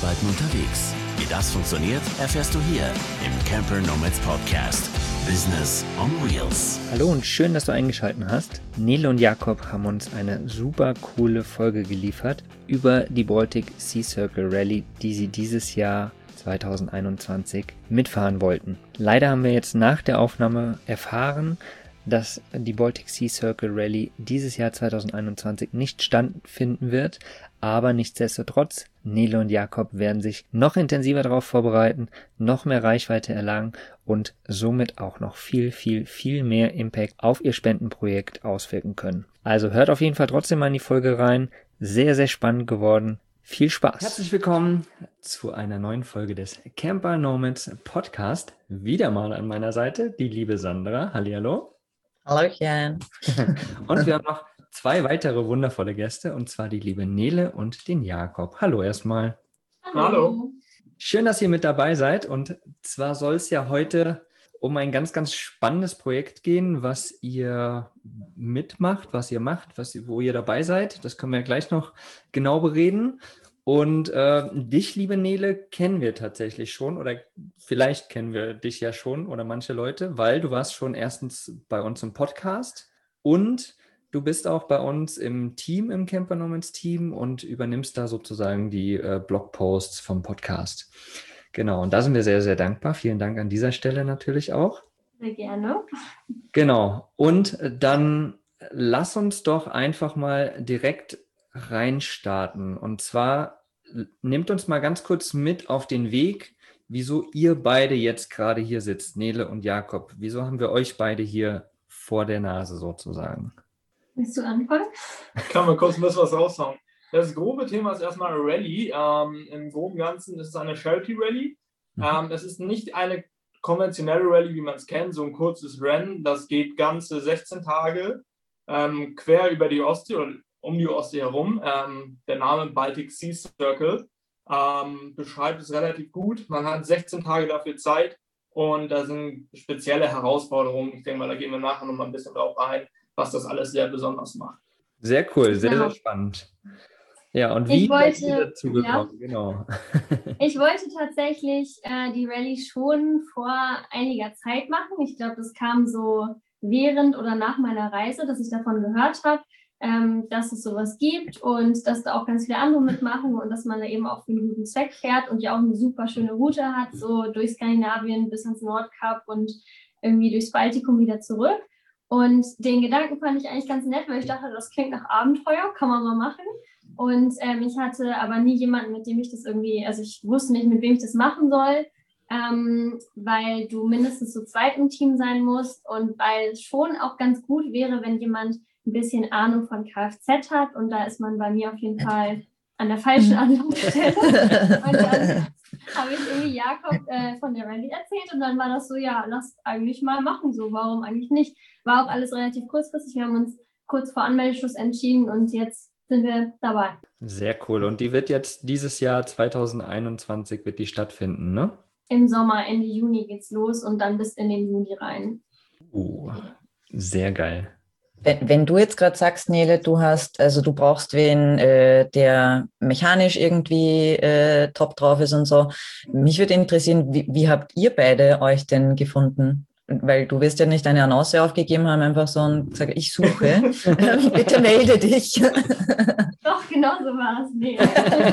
Arbeiten unterwegs. Wie das funktioniert, erfährst du hier im Camper Nomads Podcast. Business on Wheels. Hallo und schön, dass du eingeschaltet hast. Nele und Jakob haben uns eine super coole Folge geliefert über die Baltic Sea Circle Rally, die sie dieses Jahr 2021 mitfahren wollten. Leider haben wir jetzt nach der Aufnahme erfahren, dass die Baltic Sea Circle Rally dieses Jahr 2021 nicht stattfinden wird, aber nichtsdestotrotz, Nele und Jakob werden sich noch intensiver darauf vorbereiten, noch mehr Reichweite erlangen und somit auch noch viel mehr Impact auf ihr Spendenprojekt auswirken können. Also hört auf jeden Fall trotzdem mal in die Folge rein. Sehr, sehr spannend geworden. Viel Spaß. Herzlich willkommen zu einer neuen Folge des Camper Nomads Podcast. Wieder mal an meiner Seite die liebe Sandra. Hallihallo. Hallöchen. Und wir haben noch zwei weitere wundervolle Gäste, und zwar die liebe Nele und den Jakob. Hallo erstmal. Hallo. Schön, dass ihr mit dabei seid. Und zwar soll es ja heute um ein ganz, ganz spannendes Projekt gehen, was ihr mitmacht, was ihr macht, wo ihr dabei seid. Das können wir ja gleich noch genau bereden. Und dich, liebe Nele, kennen wir tatsächlich schon, oder vielleicht kennen wir dich ja schon oder manche Leute, weil du warst schon erstens bei uns im Podcast und du bist auch bei uns im Team, im Camper Nomads Team, und übernimmst da sozusagen die Blogposts vom Podcast. Genau, und da sind wir sehr, sehr dankbar. Vielen Dank an dieser Stelle natürlich auch. Sehr gerne. Genau, und dann lass uns doch einfach mal direkt reinstarten. Und zwar nehmt uns mal ganz kurz mit auf den Weg, wieso ihr beide jetzt gerade hier sitzt, Nele und Jakob. Wieso haben wir euch beide hier vor der Nase sozusagen? Willst du anfangen? Kann man kurz ein bisschen was raushauen. Das grobe Thema ist erstmal eine Rallye. Im groben Ganzen ist es eine Charity Rally. Es ist nicht eine konventionelle Rallye, wie man es kennt, so ein kurzes Rennen. Das geht ganze 16 Tage quer über die Ostsee oder um die Ostsee herum. Der Name Baltic Sea Circle beschreibt es relativ gut. Man hat 16 Tage dafür Zeit und da sind spezielle Herausforderungen. Ich denke mal, da gehen wir nachher noch mal ein bisschen drauf ein, was das alles sehr besonders macht. Sehr cool, sehr, sehr spannend. Ja, und wie seid ihr dazu gekommen? Ja. Genau. Ich wollte tatsächlich die Rallye schon vor einiger Zeit machen. Ich glaube, das kam so während oder nach meiner Reise, dass ich davon gehört habe, dass es sowas gibt und dass da auch ganz viele andere mitmachen und dass man da eben auch für einen guten Zweck fährt und ja auch eine super schöne Route hat, so durch Skandinavien bis ans Nordkap und irgendwie durchs Baltikum wieder zurück. Und den Gedanken fand ich eigentlich ganz nett, weil ich dachte, das klingt nach Abenteuer, kann man mal machen. Und ich hatte aber nie jemanden, mit dem ich das irgendwie, also ich wusste nicht, mit wem ich das machen soll, weil du mindestens zu zweit im Team sein musst und weil es schon auch ganz gut wäre, wenn jemand ein bisschen Ahnung von Kfz hat, und da ist man bei mir auf jeden Fall an der falschen Anlaufstelle. Und dann habe ich irgendwie Jakob von der Rallye erzählt und dann war das so, ja, lass eigentlich mal machen, so, warum eigentlich nicht? War auch alles relativ kurzfristig, wir haben uns kurz vor Anmeldeschluss entschieden und jetzt sind wir dabei. Sehr cool, und die wird jetzt dieses Jahr 2021 wird die stattfinden, ne? Im Sommer, Ende Juni geht's los und dann bis in den Juli rein. Sehr geil. Wenn du jetzt gerade sagst, Nele, du brauchst wen, der mechanisch irgendwie top drauf ist und so. Mich würde interessieren, wie habt ihr beide euch denn gefunden? Weil du wirst ja nicht eine Annonce aufgegeben haben, einfach so und gesagt, ich suche, bitte melde dich. Doch, genau so war es. Nee.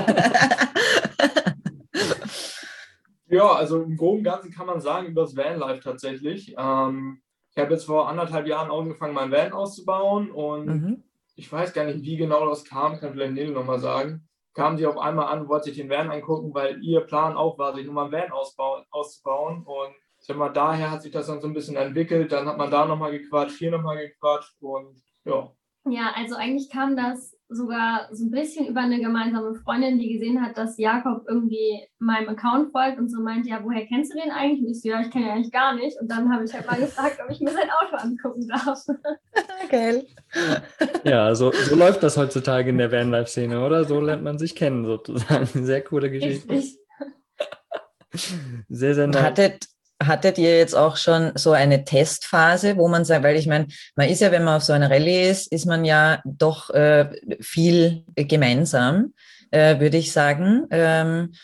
Ja, also im Groben und Ganzen kann man sagen, über das Vanlife tatsächlich. Ich habe jetzt vor 1,5 Jahren angefangen, mein Van auszubauen und ich weiß gar nicht, wie genau das kam, kann vielleicht Nele nochmal sagen. Kamen sie auf einmal an, wollten sich den Van angucken, weil ihr Plan auch war, sich nochmal ein Van auszubauen, und ich sag mal, daher hat sich das dann so ein bisschen entwickelt, dann hat man da nochmal gequatscht, hier nochmal gequatscht und ja. Ja, also eigentlich kam das sogar so ein bisschen über eine gemeinsame Freundin, die gesehen hat, dass Jakob irgendwie meinem Account folgt und so meinte, ja, woher kennst du den eigentlich? Und ich so, ja, ich kenne ihn eigentlich gar nicht. Und dann habe ich halt mal gefragt, ob ich mir sein Auto angucken darf. Geil. Ja, so läuft das heutzutage in der Vanlife-Szene, oder? So lernt man sich kennen sozusagen. Sehr coole Geschichte. Richtig. Sehr, sehr nice. Hattet ihr jetzt auch schon so eine Testphase, wo man sagt, weil ich meine, man ist ja, wenn man auf so einer Rallye ist man ja doch viel gemeinsam, würde ich sagen.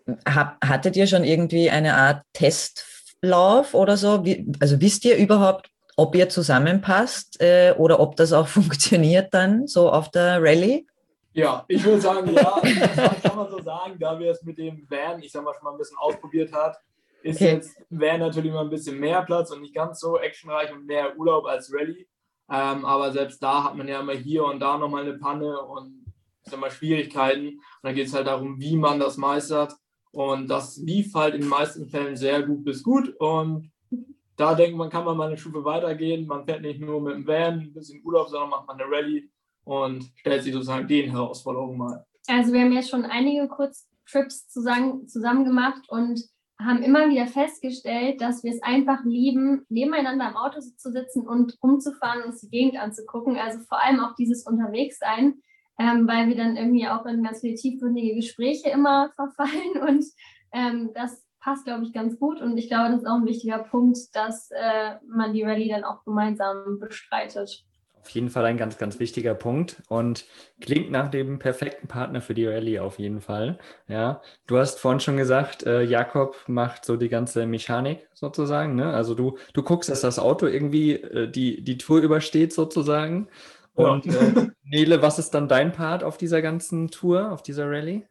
Hattet ihr schon irgendwie eine Art Testlauf oder so? Also wisst ihr überhaupt, ob ihr zusammenpasst oder ob das auch funktioniert dann so auf der Rallye? Ja, ich würde sagen, ja, das kann man so sagen, da wir es mit dem Van, ich sag mal, schon mal ein bisschen ausprobiert hat, ist jetzt Van natürlich mal ein bisschen mehr Platz und nicht ganz so actionreich und mehr Urlaub als Rallye. Aber selbst da hat man ja immer hier und da nochmal eine Panne und ich sag mal Schwierigkeiten. Und dann geht es halt darum, wie man das meistert. Und das lief halt in den meisten Fällen sehr gut bis gut. Und da denkt man, kann man mal eine Stufe weitergehen. Man fährt nicht nur mit dem Van ein bisschen Urlaub, sondern macht mal eine Rallye und stellt sich sozusagen den Herausforderungen mal. Also wir haben jetzt schon einige Kurztrips zusammen gemacht und haben immer wieder festgestellt, dass wir es einfach lieben, nebeneinander im Auto zu sitzen und rumzufahren und uns die Gegend anzugucken. Also vor allem auch dieses Unterwegssein, weil wir dann irgendwie auch in ganz viele tiefgründige Gespräche immer verfallen und das passt, glaube ich, ganz gut. Und ich glaube, das ist auch ein wichtiger Punkt, dass man die Rallye dann auch gemeinsam bestreitet. Auf jeden Fall ein ganz, ganz wichtiger Punkt und klingt nach dem perfekten Partner für die Rallye auf jeden Fall. Ja, du hast vorhin schon gesagt, Jakob macht so die ganze Mechanik sozusagen, ne? Also du guckst, dass das Auto irgendwie die Tour übersteht sozusagen. Und Nele, was ist dann dein Part auf dieser ganzen Tour, auf dieser Rallye?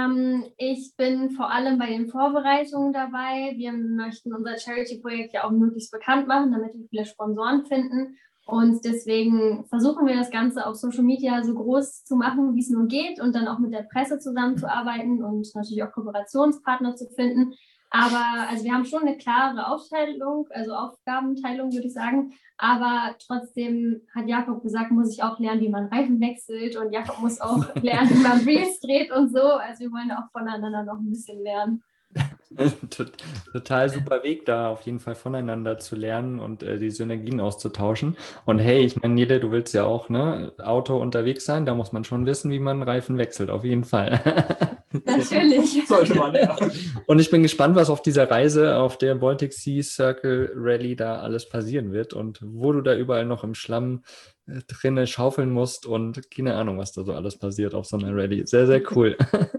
Ich bin vor allem bei den Vorbereitungen dabei. Wir möchten unser Charity-Projekt ja auch möglichst bekannt machen, damit wir viele Sponsoren finden. Und deswegen versuchen wir das Ganze auf Social Media so groß zu machen, wie es nur geht und dann auch mit der Presse zusammenzuarbeiten und natürlich auch Kooperationspartner zu finden. Aber also wir haben schon eine klare Aufteilung, also Aufgabenteilung würde ich sagen. Aber trotzdem hat Jakob gesagt, muss ich auch lernen, wie man Reifen wechselt und Jakob muss auch lernen, wie man Reels dreht und so. Also wir wollen auch voneinander noch ein bisschen lernen. Total super Weg da, auf jeden Fall voneinander zu lernen und die Synergien auszutauschen. Und hey, ich meine, Nele, du willst ja auch Auto unterwegs sein, da muss man schon wissen, wie man Reifen wechselt, auf jeden Fall. Natürlich. Sollte man, ja. Und ich bin gespannt, was auf dieser Reise auf der Baltic Sea Circle Rally da alles passieren wird und wo du da überall noch im Schlamm drinne schaufeln musst und keine Ahnung, was da so alles passiert auf so einer Rally. Sehr, sehr cool.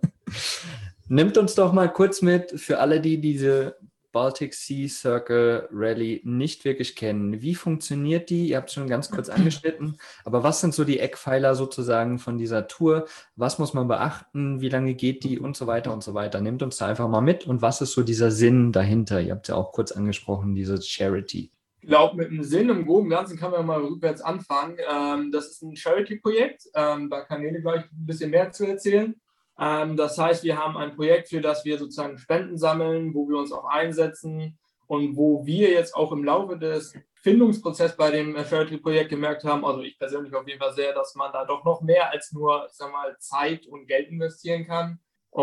Nimmt uns doch mal kurz mit, für alle, die diese Baltic Sea Circle Rally nicht wirklich kennen. Wie funktioniert die? Ihr habt es schon ganz kurz angeschnitten, aber was sind so die Eckpfeiler sozusagen von dieser Tour? Was muss man beachten? Wie lange geht die? Und so weiter und so weiter. Nehmt uns da einfach mal mit und was ist so dieser Sinn dahinter? Ihr habt es ja auch kurz angesprochen, diese Charity. Ich glaube, mit dem Sinn im Groben und Ganzen kann man mal rückwärts anfangen. Das ist ein Charity-Projekt. Da kann Nele gleich ein bisschen mehr zu erzählen. Das heißt, wir haben ein Projekt, für das wir sozusagen Spenden sammeln, wo wir uns auch einsetzen und wo wir jetzt auch im Laufe des Findungsprozesses bei dem Charity-Projekt gemerkt haben, also ich persönlich auf jeden Fall sehr, dass man da doch noch mehr als nur, ich sag mal, Zeit und Geld investieren kann.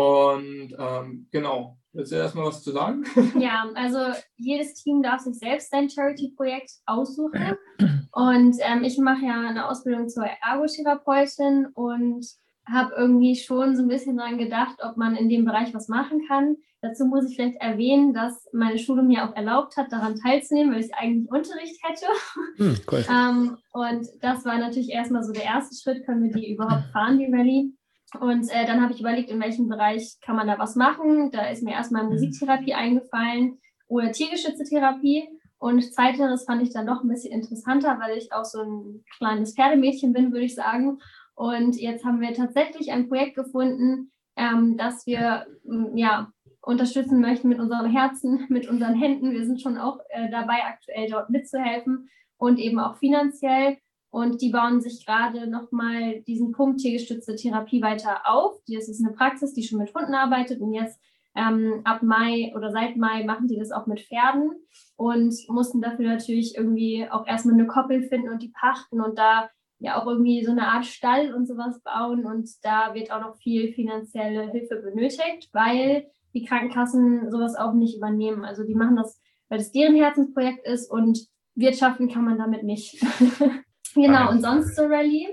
Und genau, willst du erstmal was zu sagen? Ja, also jedes Team darf sich selbst sein Charity-Projekt aussuchen und ich mache ja eine Ausbildung zur Ergotherapeutin und habe irgendwie schon so ein bisschen daran gedacht, ob man in dem Bereich was machen kann. Dazu muss ich vielleicht erwähnen, dass meine Schule mir auch erlaubt hat, daran teilzunehmen, weil ich eigentlich Unterricht hätte. Cool. Und das war natürlich erstmal so der erste Schritt, können wir die überhaupt fahren, die Rallye. Und dann habe ich überlegt, in welchem Bereich kann man da was machen. Da ist mir erstmal Musiktherapie eingefallen oder Tiergeschütze-Therapie. Und zweiteres fand ich dann doch ein bisschen interessanter, weil ich auch so ein kleines Pferdemädchen bin, würde ich sagen. Und jetzt haben wir tatsächlich ein Projekt gefunden, das wir unterstützen möchten mit unserem Herzen, mit unseren Händen. Wir sind schon auch dabei, aktuell dort mitzuhelfen und eben auch finanziell. Und die bauen sich gerade nochmal diesen Punkt tiergestützte Therapie weiter auf. Das ist eine Praxis, die schon mit Hunden arbeitet. Und jetzt ab Mai oder seit Mai machen die das auch mit Pferden und mussten dafür natürlich irgendwie auch erstmal eine Koppel finden und die pachten und da ja auch irgendwie so eine Art Stall und sowas bauen und da wird auch noch viel finanzielle Hilfe benötigt, weil die Krankenkassen sowas auch nicht übernehmen. Also die machen das, weil das deren Herzensprojekt ist und wirtschaften kann man damit nicht. Genau, und sonst zur Rallye.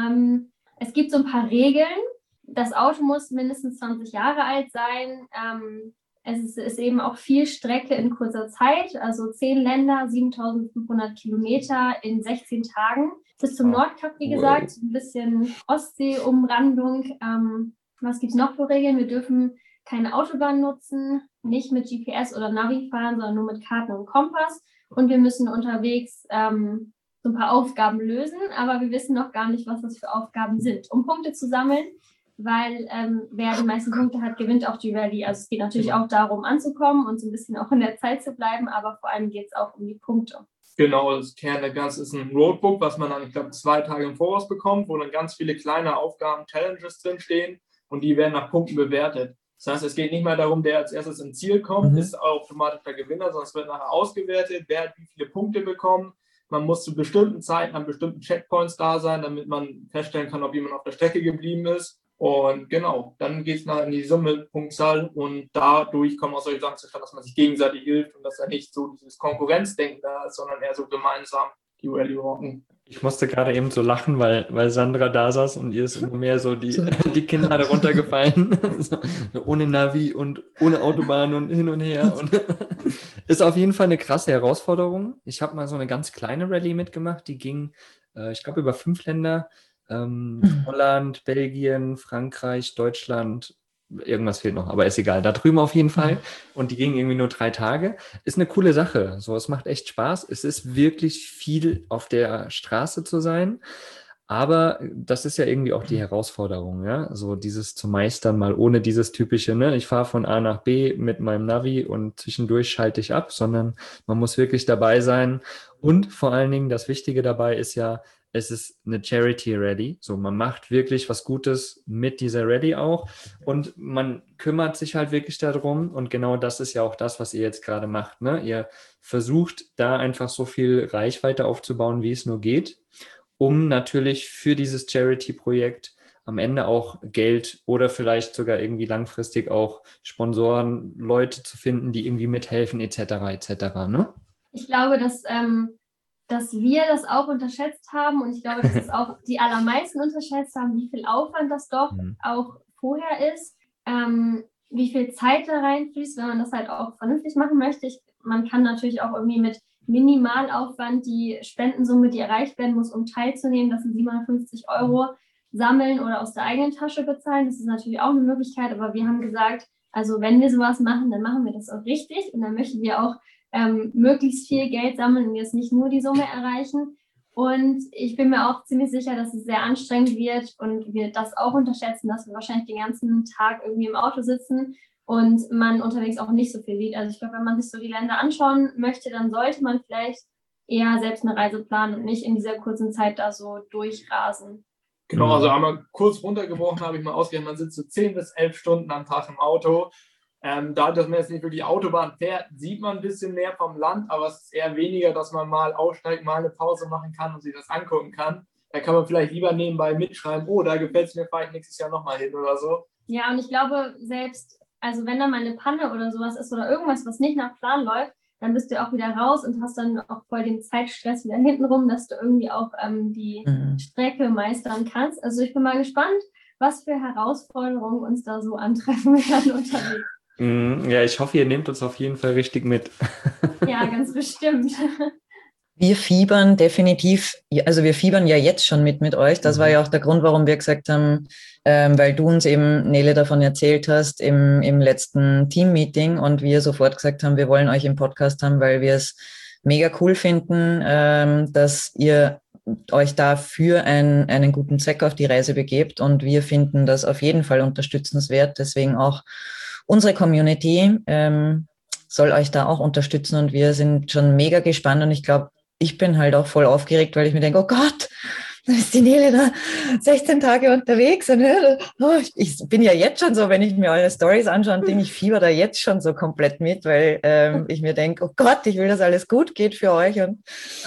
Es gibt so ein paar Regeln. Das Auto muss mindestens 20 Jahre alt sein. Es ist eben auch viel Strecke in kurzer Zeit, also 10 Länder, 7.500 Kilometer in 16 Tagen. Bis zum Nordkap, wie gesagt, ein bisschen Ostsee-Umrandung. Was gibt es noch für Regeln? Wir dürfen keine Autobahn nutzen, nicht mit GPS oder Navi fahren, sondern nur mit Karten und Kompass. Und wir müssen unterwegs so ein paar Aufgaben lösen, aber wir wissen noch gar nicht, was das für Aufgaben sind. Um Punkte zu sammeln, weil wer die meisten Punkte hat, gewinnt auch die Rallye. Also es geht natürlich auch darum, anzukommen und so ein bisschen auch in der Zeit zu bleiben, aber vor allem geht es auch um die Punkte. Genau, das Kern der Ganze ist ein Roadbook, was man dann, ich glaube, 2 Tage im Voraus bekommt, wo dann ganz viele kleine Aufgaben, Challenges drinstehen und die werden nach Punkten bewertet. Das heißt, es geht nicht mehr darum, der als erstes ins Ziel kommt, ist automatisch der Gewinner, sondern es wird nachher ausgewertet, wer hat wie viele Punkte bekommen. Man muss zu bestimmten Zeiten an bestimmten Checkpoints da sein, damit man feststellen kann, ob jemand auf der Strecke geblieben ist. Und genau, dann geht es nachher in die Summe, Punktzahl und dadurch kommen auch solche Sachen zustande, dass man sich gegenseitig hilft und dass da nicht so dieses Konkurrenzdenken da ist, sondern eher so gemeinsam die Rallye rocken. Ich musste gerade eben so lachen, weil Sandra da saß und ihr ist immer mehr so die Kinnlade runtergefallen. So, ohne Navi und ohne Autobahn und hin und her. Und ist auf jeden Fall eine krasse Herausforderung. Ich habe mal so eine ganz kleine Rallye mitgemacht, die ging, ich glaube, über 5 Länder. Holland, Belgien, Frankreich, Deutschland, irgendwas fehlt noch, aber ist egal. Da drüben auf jeden Fall. Und die gingen irgendwie nur 3 Tage. Ist eine coole Sache. So, es macht echt Spaß. Es ist wirklich viel auf der Straße zu sein. Aber das ist ja irgendwie auch die Herausforderung, ja. So dieses zu meistern, mal ohne dieses typische, ne, ich fahre von A nach B mit meinem Navi und zwischendurch schalte ich ab, sondern man muss wirklich dabei sein. Und vor allen Dingen das Wichtige dabei ist ja, es ist eine Charity-Rallye. So, man macht wirklich was Gutes mit dieser Rallye auch und man kümmert sich halt wirklich darum und genau das ist ja auch das, was ihr jetzt gerade macht, ne? Ihr versucht da einfach so viel Reichweite aufzubauen, wie es nur geht, um natürlich für dieses Charity-Projekt am Ende auch Geld oder vielleicht sogar irgendwie langfristig auch Sponsoren, Leute zu finden, die irgendwie mithelfen, etc., ne? Ich glaube, dass wir das auch unterschätzt haben und ich glaube, dass es auch die allermeisten unterschätzt haben, wie viel Aufwand das doch auch vorher ist, wie viel Zeit da reinfließt, wenn man das halt auch vernünftig machen möchte. Man kann natürlich auch irgendwie mit Minimalaufwand die Spendensumme, die erreicht werden muss, um teilzunehmen, das sind 750 € sammeln oder aus der eigenen Tasche bezahlen. Das ist natürlich auch eine Möglichkeit, aber wir haben gesagt, also wenn wir sowas machen, dann machen wir das auch richtig und dann möchten wir auch möglichst viel Geld sammeln und jetzt nicht nur die Summe erreichen. Und ich bin mir auch ziemlich sicher, dass es sehr anstrengend wird und wir das auch unterschätzen, dass wir wahrscheinlich den ganzen Tag irgendwie im Auto sitzen und man unterwegs auch nicht so viel sieht. Also ich glaube, wenn man sich so die Länder anschauen möchte, dann sollte man vielleicht eher selbst eine Reise planen und nicht in dieser kurzen Zeit da so durchrasen. Genau, also einmal kurz runtergebrochen habe ich mal ausgerechnet, man sitzt so 10 bis 11 Stunden am Tag im Auto. Da, dass man jetzt nicht wirklich Autobahn fährt, sieht man ein bisschen mehr vom Land, aber es ist eher weniger, dass man mal aussteigt, mal eine Pause machen kann und sich das angucken kann. Da kann man vielleicht lieber nebenbei mitschreiben, oh, da gefällt es mir, fahre ich nächstes Jahr nochmal hin oder so. Ja, und ich glaube, selbst, also wenn da mal eine Panne oder sowas ist oder irgendwas, was nicht nach Plan läuft, dann bist du auch wieder raus und hast dann auch voll den Zeitstress wieder hintenrum, dass du irgendwie auch die Strecke meistern kannst. Also ich bin mal gespannt, was für Herausforderungen uns da so antreffen werden unterwegs. Ja, ich hoffe, ihr nehmt uns auf jeden Fall richtig mit. Ja, ganz bestimmt. Wir fiebern definitiv, also wir fiebern ja jetzt schon mit euch. Das war ja auch der Grund, warum wir gesagt haben, weil du uns eben, Nele, davon erzählt hast im letzten Team-Meeting und wir sofort gesagt haben, wir wollen euch im Podcast haben, weil wir es mega cool finden, dass ihr euch da für einen guten Zweck auf die Reise begebt und wir finden das auf jeden Fall unterstützenswert. Deswegen auch unsere Community soll euch da auch unterstützen und wir sind schon mega gespannt und ich glaube, ich bin halt auch voll aufgeregt, weil ich mir denke, oh Gott, dann ist die Nele da 16 Tage unterwegs und ich bin ja jetzt schon so, wenn ich mir eure Stories anschaue, denke ich, fieber da jetzt schon so komplett mit, weil ich mir denke, oh Gott, ich will, dass alles gut geht für euch und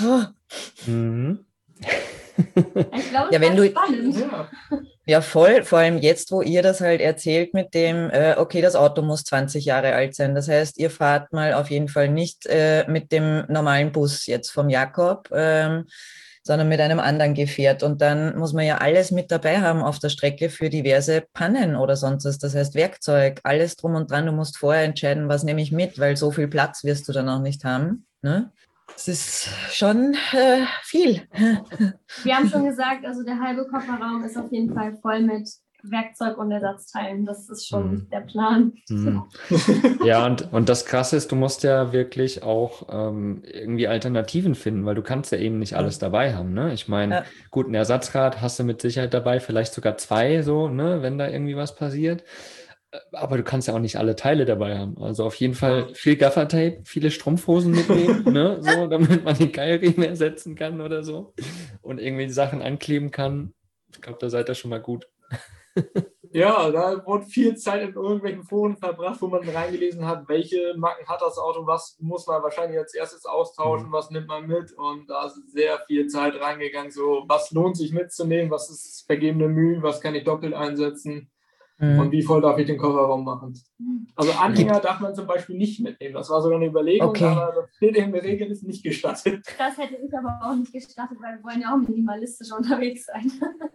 Ich glaube, ja, wenn du spannend. Ja, voll. Vor allem jetzt, wo ihr das halt erzählt mit dem, okay, das Auto muss 20 Jahre alt sein. Das heißt, ihr fahrt mal auf jeden Fall nicht mit dem normalen Bus jetzt vom Jakob, sondern mit einem anderen Gefährt. Und dann muss man ja alles mit dabei haben auf der Strecke für diverse Pannen oder sonst was. Das heißt, Werkzeug, alles drum und dran. Du musst vorher entscheiden, was nehme ich mit, weil so viel Platz wirst du dann auch nicht haben, ne? Das ist schon viel. Wir haben schon gesagt, also der halbe Kofferraum ist auf jeden Fall voll mit Werkzeug und Ersatzteilen. Das ist schon der Plan. Ja, und das Krasse ist, du musst ja wirklich auch irgendwie Alternativen finden, weil du kannst ja eben nicht alles dabei haben, ne? Ich meine, gut, ein Ersatzrad hast du mit Sicherheit dabei, vielleicht sogar 2 so, ne, wenn da irgendwie was passiert. Aber du kannst ja auch nicht alle Teile dabei haben. Also auf jeden Fall viel Gaffertape, viele Strumpfhosen mitnehmen, ne, so, damit man den Keilriemen ersetzen kann oder so und irgendwie Sachen ankleben kann. Ich glaube, da seid ihr schon mal gut. Ja, da wurde viel Zeit in irgendwelchen Foren verbracht, wo man reingelesen hat, welche Marken hat das Auto, was muss man wahrscheinlich als erstes austauschen, was nimmt man mit, und da ist sehr viel Zeit reingegangen, so was lohnt sich mitzunehmen, was ist vergebene Mühe, was kann ich doppelt einsetzen und wie voll darf ich den Kofferraum machen. Also Anhänger darf man zum Beispiel nicht mitnehmen, das war sogar eine Überlegung, aber das steht in der Regel, ist nicht gestattet. Das hätte ich aber auch nicht gestattet, weil wir wollen ja auch minimalistisch unterwegs sein.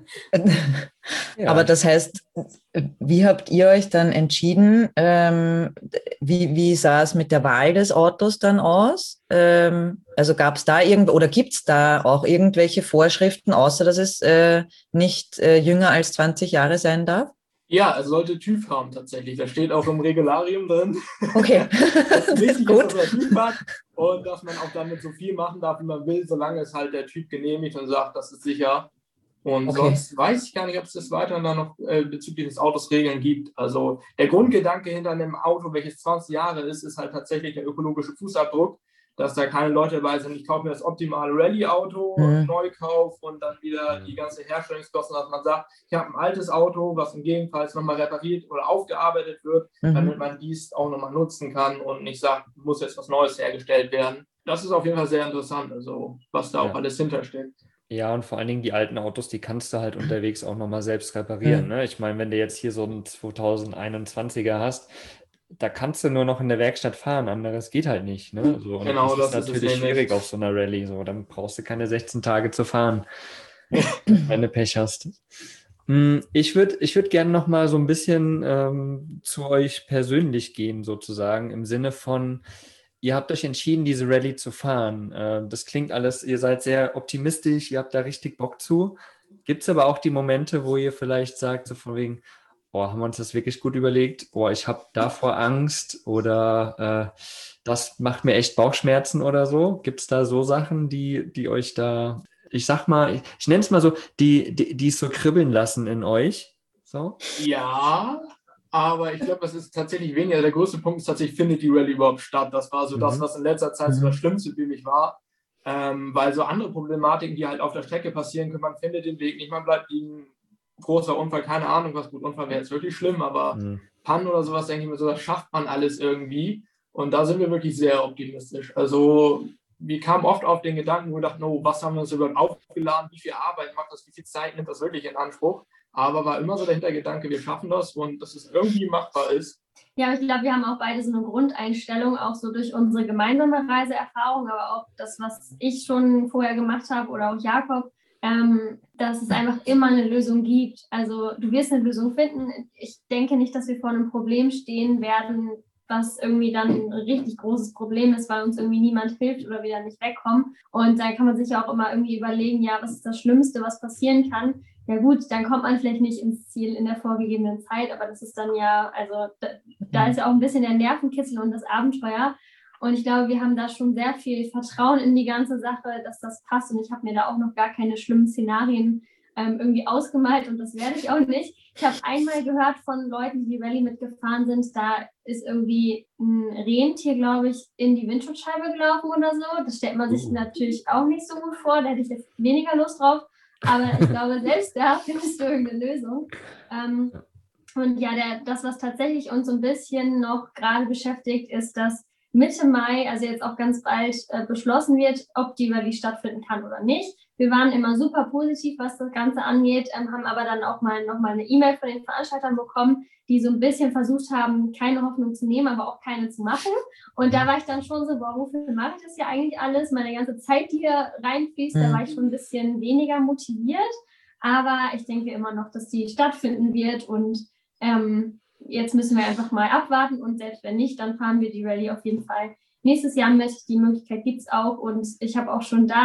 Aber das heißt, wie habt ihr euch dann entschieden? Wie sah es mit der Wahl des Autos dann aus? Also gab es da oder gibt es da auch irgendwelche Vorschriften, außer dass es nicht jünger als 20 Jahre sein darf? Ja, es sollte TÜV haben tatsächlich. Da steht auch im Regularium drin. Okay. Das ist wichtig, dass er TÜV hat und dass man auch damit so viel machen darf, wie man will, solange es halt der Typ genehmigt und sagt, das ist sicher. Und sonst weiß ich gar nicht, ob es des Weiteren da noch bezüglich des Autos Regeln gibt. Also der Grundgedanke hinter einem Auto, welches 20 Jahre ist halt tatsächlich der ökologische Fußabdruck, dass da keine Leute dabei sind, ich kaufe mir das optimale Rallye-Auto, Neukauf und dann wieder die ganze Herstellungskosten, dass man sagt, ich habe ein altes Auto, was gegebenenfalls nochmal repariert oder aufgearbeitet wird, damit man dies auch nochmal nutzen kann und nicht sagt, muss jetzt was Neues hergestellt werden. Das ist auf jeden Fall sehr interessant, also was da auch alles hintersteckt. Ja, und vor allen Dingen die alten Autos, die kannst du halt unterwegs auch nochmal selbst reparieren. Ne? Ich meine, wenn du jetzt hier so einen 2021er hast, da kannst du nur noch in der Werkstatt fahren, anderes geht halt nicht. Ne? So, und genau, das ist natürlich schwierig auf so einer Rallye. So. Dann brauchst du keine 16 Tage zu fahren, wenn du Pech hast. Ich würd gerne noch mal so ein bisschen zu euch persönlich gehen, sozusagen, im Sinne von, ihr habt euch entschieden, diese Rallye zu fahren. Das klingt alles, ihr seid sehr optimistisch, ihr habt da richtig Bock zu. Gibt es aber auch die Momente, wo ihr vielleicht sagt, so von wegen, haben wir uns das wirklich gut überlegt? Ich habe davor Angst oder das macht mir echt Bauchschmerzen oder so. Gibt es da so Sachen, die euch da, ich sag mal, ich nenne es mal so, die es so kribbeln lassen in euch? So? Ja, aber ich glaube, das ist tatsächlich weniger. Der größte Punkt ist tatsächlich, findet die Rallye überhaupt statt? Das war so das, was in letzter Zeit so das Schlimmste für mich war. Weil so andere Problematiken, die halt auf der Strecke passieren können, man findet den Weg nicht, man bleibt liegen. Großer Unfall, keine Ahnung, was gut, Unfall wäre jetzt wirklich schlimm, aber Pannen oder sowas, denke ich mir so, das schafft man alles irgendwie. Und da sind wir wirklich sehr optimistisch. Also wir kamen oft auf den Gedanken, wo wir dachten, was haben wir uns überhaupt aufgeladen, wie viel Arbeit macht das, wie viel Zeit nimmt das wirklich in Anspruch. Aber war immer so der Hintergedanke, wir schaffen das und dass es irgendwie machbar ist. Ja, ich glaube, wir haben auch beide so eine Grundeinstellung, auch so durch unsere gemeinsame Reiseerfahrung, aber auch das, was ich schon vorher gemacht habe oder auch Jakob, dass es einfach immer eine Lösung gibt. Also du wirst eine Lösung finden. Ich denke nicht, dass wir vor einem Problem stehen werden, was irgendwie dann ein richtig großes Problem ist, weil uns irgendwie niemand hilft oder wir da nicht wegkommen. Und da kann man sich ja auch immer irgendwie überlegen, ja, was ist das Schlimmste, was passieren kann? Ja gut, dann kommt man vielleicht nicht ins Ziel in der vorgegebenen Zeit, aber das ist dann ja, also da ist ja auch ein bisschen der Nervenkitzel und das Abenteuer. Und ich glaube, wir haben da schon sehr viel Vertrauen in die ganze Sache, dass das passt. Und ich habe mir da auch noch gar keine schlimmen Szenarien irgendwie ausgemalt und das werde ich auch nicht. Ich habe einmal gehört von Leuten, die Rallye mitgefahren sind, da ist irgendwie ein Rentier, glaube ich, in die Windschutzscheibe gelaufen oder so. Das stellt man sich natürlich auch nicht so gut vor. Da hätte ich jetzt weniger Lust drauf. Aber ich glaube, selbst da findest du irgendeine Lösung. Und ja, das, was tatsächlich uns so ein bisschen noch gerade beschäftigt, ist, dass Mitte Mai, also jetzt auch ganz bald, beschlossen wird, ob die Rallye stattfinden kann oder nicht. Wir waren immer super positiv, was das Ganze angeht, haben aber dann auch nochmal eine E-Mail von den Veranstaltern bekommen, die so ein bisschen versucht haben, keine Hoffnung zu nehmen, aber auch keine zu machen. Und da war ich dann schon so, wofür mache ich das ja eigentlich alles? Meine ganze Zeit, die da reinfließt, da war ich schon ein bisschen weniger motiviert. Aber ich denke immer noch, dass die stattfinden wird und jetzt müssen wir einfach mal abwarten und selbst wenn nicht, dann fahren wir die Rallye auf jeden Fall nächstes Jahr mit. Die Möglichkeit gibt es auch und ich habe auch schon da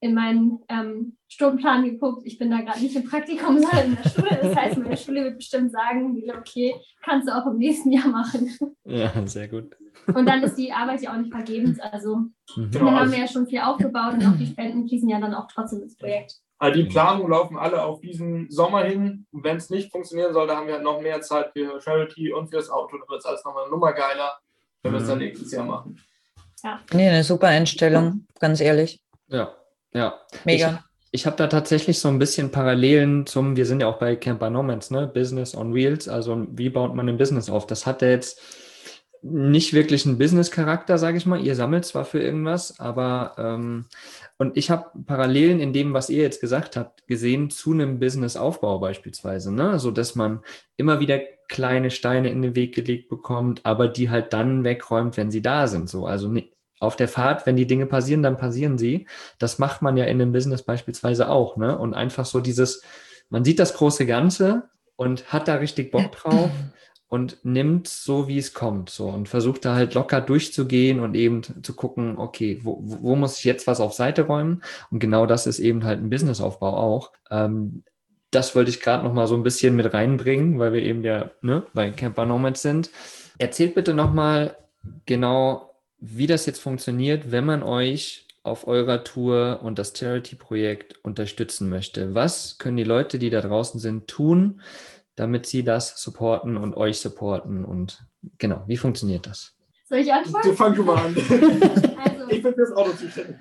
in meinen Stundenplan geguckt. Ich bin da gerade nicht im Praktikum, sondern in der Schule. Das heißt, meine Schule wird bestimmt sagen, okay, kannst du auch im nächsten Jahr machen. Ja, sehr gut. Und dann ist die Arbeit ja auch nicht vergebens. Also Genau, dann haben wir ja schon viel aufgebaut und auch die Spenden fließen ja dann auch trotzdem ins Projekt. Also die Planungen laufen alle auf diesen Sommer hin. Und wenn es nicht funktionieren sollte, haben wir halt noch mehr Zeit für Charity und fürs Auto. Da wird es alles nochmal eine Nummer geiler, wenn wir es dann nächstes Jahr machen. Ja. Nee, eine super Einstellung, ganz ehrlich. Ja. Mega. Ich habe da tatsächlich so ein bisschen Parallelen wir sind ja auch bei Camper Nomads, ne? Business on Wheels, also wie baut man ein Business auf? Das hat ja jetzt nicht wirklich einen Business-Charakter, sage ich mal. Ihr sammelt zwar für irgendwas, aber und ich habe Parallelen in dem, was ihr jetzt gesagt habt, gesehen zu einem Business-Aufbau beispielsweise, ne? So dass man immer wieder kleine Steine in den Weg gelegt bekommt, aber die halt dann wegräumt, wenn sie da sind. So, also auf der Fahrt, wenn die Dinge passieren, dann passieren sie. Das macht man ja in einem Business beispielsweise auch, ne? Und einfach so man sieht das große Ganze und hat da richtig Bock drauf und nimmt so, wie es kommt, so und versucht da halt locker durchzugehen und eben zu gucken, okay, wo muss ich jetzt was auf Seite räumen? Und genau das ist eben halt ein Businessaufbau auch. Das wollte ich gerade noch mal so ein bisschen mit reinbringen, weil wir eben bei Camper Nomads sind. Erzählt bitte noch mal genau, wie das jetzt funktioniert, wenn man euch auf eurer Tour und das Charity-Projekt unterstützen möchte. Was können die Leute, die da draußen sind, tun, damit sie das supporten und euch supporten? Und genau, wie funktioniert das? Soll ich anfangen? Du fang schon mal an. Also, Ich bin fürs Auto zuständig.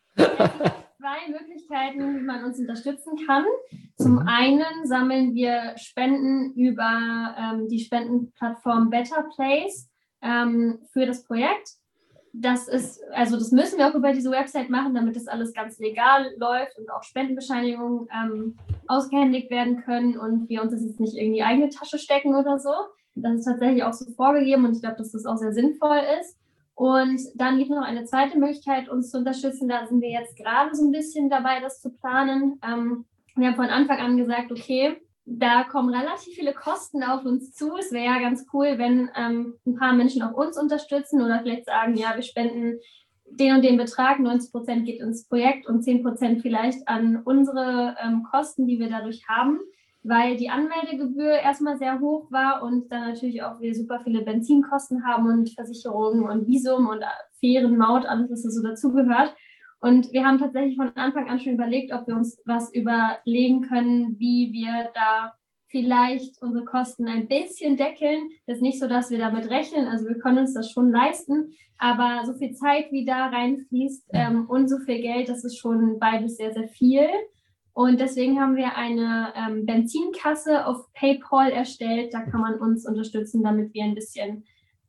zwei Möglichkeiten, wie man uns unterstützen kann. Zum einen sammeln wir Spenden über die Spendenplattform Better Place für das Projekt. Das müssen wir auch über diese Website machen, damit das alles ganz legal läuft und auch Spendenbescheinigungen ausgehändigt werden können und wir uns das jetzt nicht in die eigene Tasche stecken oder so. Das ist tatsächlich auch so vorgegeben und ich glaube, dass das auch sehr sinnvoll ist. Und dann gibt es noch eine zweite Möglichkeit, uns zu unterstützen. Da sind wir jetzt gerade so ein bisschen dabei, das zu planen. Wir haben von Anfang an gesagt, okay, da kommen relativ viele Kosten auf uns zu. Es wäre ja ganz cool, wenn ein paar Menschen auch uns unterstützen oder vielleicht sagen, ja, wir spenden den und den Betrag, 90% geht ins Projekt und 10% vielleicht an unsere Kosten, die wir dadurch haben, weil die Anmeldegebühr erstmal sehr hoch war und dann natürlich auch wir super viele Benzinkosten haben und Versicherungen und Visum und Fähren, Maut, alles, was so dazugehört. Und wir haben tatsächlich von Anfang an schon überlegt, ob wir uns was überlegen können, wie wir da vielleicht unsere Kosten ein bisschen deckeln. Das ist nicht so, dass wir damit rechnen, also wir können uns das schon leisten, aber so viel Zeit, wie da reinfließt und so viel Geld, das ist schon beides sehr, sehr viel. Und deswegen haben wir eine Benzinkasse auf PayPal erstellt. Da kann man uns unterstützen, damit wir ein bisschen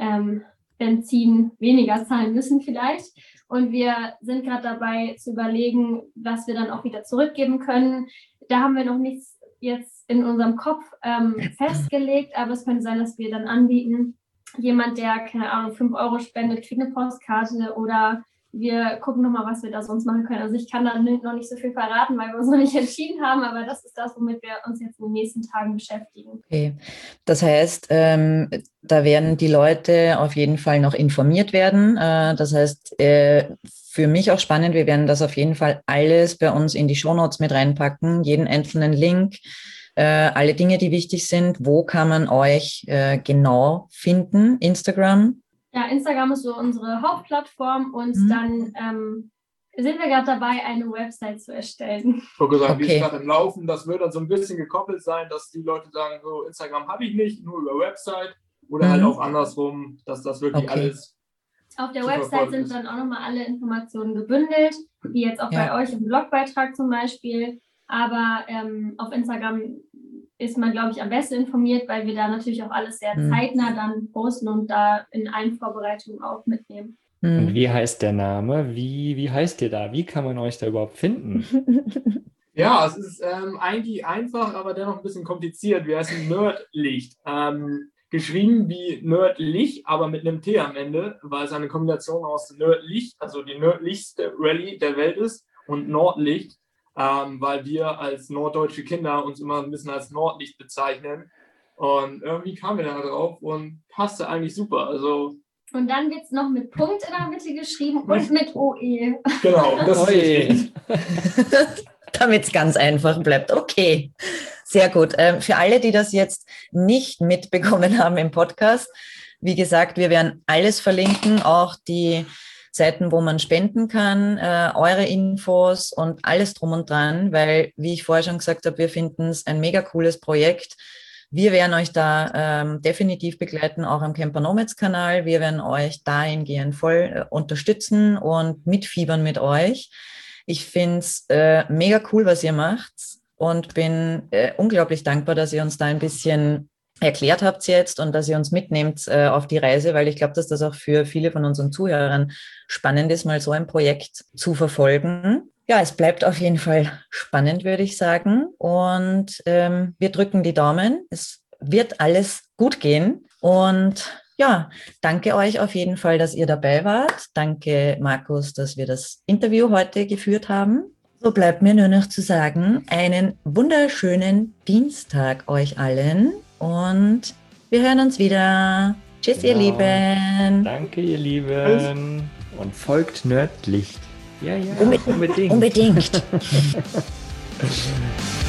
Benzin weniger zahlen müssen vielleicht. Und wir sind gerade dabei zu überlegen, was wir dann auch wieder zurückgeben können. Da haben wir noch nichts jetzt in unserem Kopf festgelegt, aber es könnte sein, dass wir dann anbieten, jemand, der, keine Ahnung, 5 € spendet, kriegt eine Postkarte oder wir gucken nochmal, was wir da sonst machen können. Also ich kann da noch nicht so viel verraten, weil wir uns noch nicht entschieden haben, aber das ist das, womit wir uns jetzt in den nächsten Tagen beschäftigen. Okay, das heißt, da werden die Leute auf jeden Fall noch informiert werden. Das heißt, für mich auch spannend, wir werden das auf jeden Fall alles bei uns in die Shownotes mit reinpacken, jeden einzelnen Link, alle Dinge, die wichtig sind. Wo kann man euch genau finden? Instagram? Ja, Instagram ist so unsere Hauptplattform und dann sind wir gerade dabei, eine Website zu erstellen. Ich habe gesagt, die ist gerade im Laufen. Das wird dann so ein bisschen gekoppelt sein, dass die Leute sagen, so Instagram habe ich nicht, nur über Website oder halt auch andersrum, dass das wirklich alles. Auf der Website sind dann auch nochmal alle Informationen gebündelt, wie jetzt auch bei euch im Blogbeitrag zum Beispiel. Aber auf Instagram ist man, glaube ich, am besten informiert, weil wir da natürlich auch alles sehr zeitnah dann posten und da in allen Vorbereitungen auch mitnehmen. Und wie heißt der Name? Wie heißt ihr da? Wie kann man euch da überhaupt finden? Ja, es ist eigentlich einfach, aber dennoch ein bisschen kompliziert. Wir heißen Nerdlicht. Geschrieben wie Nerdlich, aber mit einem T am Ende, weil es eine Kombination aus Nerdlicht, also die nördlichste Rallye der Welt ist, und Nordlicht, weil wir als norddeutsche Kinder uns immer ein bisschen als Nordlicht bezeichnen. Und irgendwie kamen wir da drauf und passte eigentlich super. Also Und dann wird es noch mit Punkt in der Mitte geschrieben und mit OE. Genau, das ist richtig. Damit es ganz einfach bleibt. Okay, sehr gut. Für alle, die das jetzt nicht mitbekommen haben im Podcast, wie gesagt, wir werden alles verlinken, auch die Seiten, wo man spenden kann, eure Infos und alles drum und dran, weil, wie ich vorher schon gesagt habe, wir finden es ein mega cooles Projekt. Wir werden euch da definitiv begleiten, auch am Camper Nomads Kanal. Wir werden euch dahingehend voll unterstützen und mitfiebern mit euch. Ich finde es mega cool, was ihr macht und bin unglaublich dankbar, dass ihr uns da ein bisschen erklärt habt jetzt und dass ihr uns mitnehmt auf die Reise, weil ich glaube, dass das auch für viele von unseren Zuhörern spannend ist, mal so ein Projekt zu verfolgen. Ja, es bleibt auf jeden Fall spannend, würde ich sagen. Und wir drücken die Daumen. Es wird alles gut gehen. Und ja, danke euch auf jeden Fall, dass ihr dabei wart. Danke, Markus, dass wir das Interview heute geführt haben. So bleibt mir nur noch zu sagen, einen wunderschönen Dienstag euch allen. Und wir hören uns wieder. Tschüss, ihr Lieben. Danke, ihr Lieben. Und folgt Nerdlicht. Ja, unbedingt. Unbedingt.